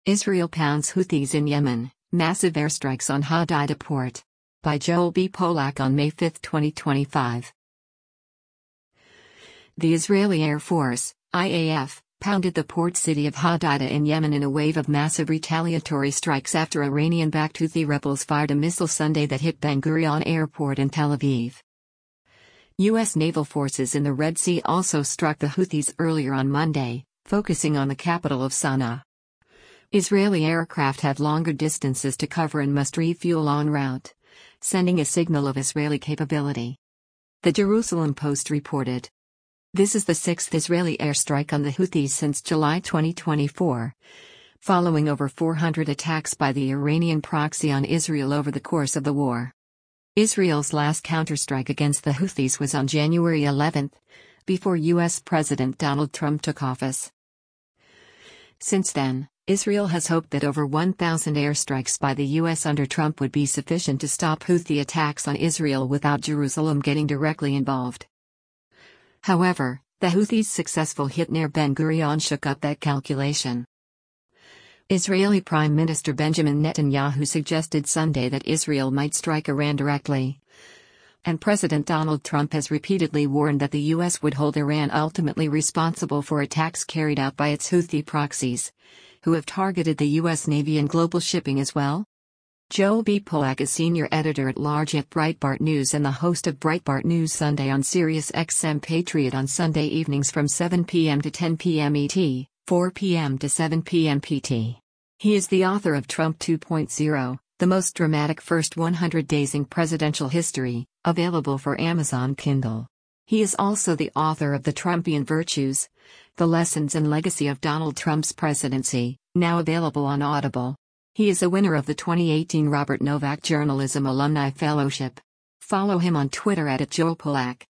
Israel pounds Houthis in Yemen, massive airstrikes on Hodeidah port. By Joel B. Polak on May 5, 2025. The Israeli Air Force, IAF, pounded the port city of Hodeidah in Yemen in a wave of massive retaliatory strikes after Iranian-backed Houthi rebels fired a missile Sunday that hit Ben Gurion Airport in Tel Aviv. U.S. naval forces in the Red Sea also struck the Houthis earlier on Monday, focusing on the capital of Sana'a. Israeli aircraft have longer distances to cover and must refuel en route, sending a signal of Israeli capability. The Jerusalem Post reported. This is the sixth Israeli airstrike on the Houthis since July 2024, following over 400 attacks by the Iranian proxy on Israel over the course of the war. Israel's last counterstrike against the Houthis was on January 11, before U.S. President Donald Trump took office. Since then, Israel has hoped that over 1,000 airstrikes by the U.S. under Trump would be sufficient to stop Houthi attacks on Israel without Jerusalem getting directly involved. However, the Houthis' successful hit near Ben Gurion shook up that calculation. Israeli Prime Minister Benjamin Netanyahu suggested Sunday that Israel might strike Iran directly. And President Donald Trump has repeatedly warned that the U.S. would hold Iran ultimately responsible for attacks carried out by its Houthi proxies, who have targeted the U.S. Navy and global shipping as well. Joel B. Polak is senior editor-at-large at Breitbart News and the host of Breitbart News Sunday on Sirius XM Patriot on Sunday evenings from 7 p.m. to 10 p.m. ET, 4 p.m. to 7 p.m. PT. He is the author of Trump 2.0, the most dramatic first 100 days in presidential history, available for Amazon Kindle. He is also the author of The Trumpian Virtues, The Lessons and Legacy of Donald Trump's Presidency, now available on Audible. He is a winner of the 2018 Robert Novak Journalism Alumni Fellowship. Follow him on Twitter @JoelPolak.